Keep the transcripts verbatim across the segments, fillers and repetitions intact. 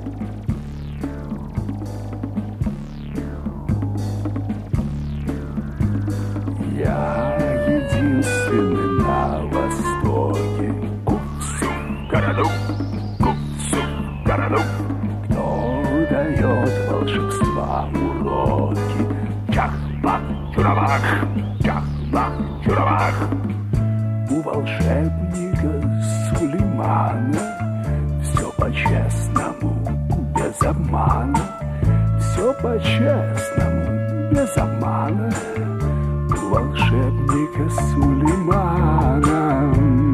Я единственный на востоке, куцу городу, куцу городу, кто дает волшебства уроки. Чах-бах, чурабах, чах-бах, чурабах. У волшебника Сулеймана все по-честному, без обмана. Все по-честному, без обмана. У волшебника Сулеймана.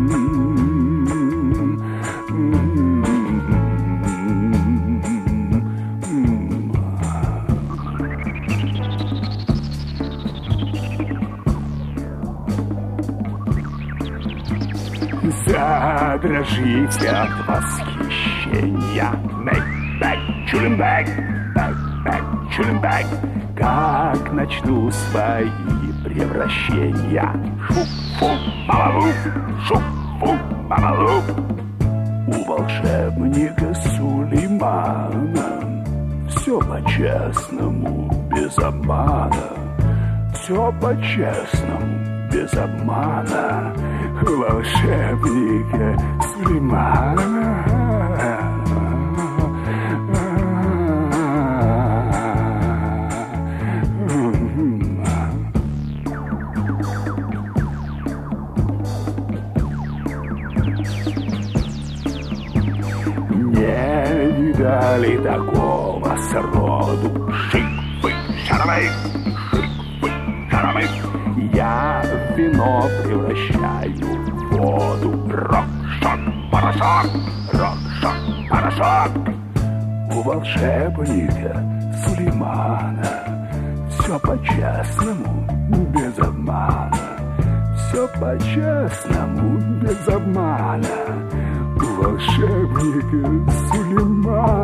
Задрожите от восхищения. Бэк, бэк, чулимбэк, бэк, бэк, чулимбэк. Как начну свои превращения. Шуп-фу, мамалуп, шуп-фу, мамалуп. У волшебника Сулеймана все по-честному, без обмана. Все по-честному, без обмана. У волшебника Сулеймана. Не видали такого сроду. Шик-фык, шарамык, шик-фык, шарамык. Я в вино превращаю в воду. Рок-шок, порошок, рок-шок, порошок. У волшебника Сулеймана все по-честному, без обмана. Все по-честному, без обмана. У волшебника Сулеймана.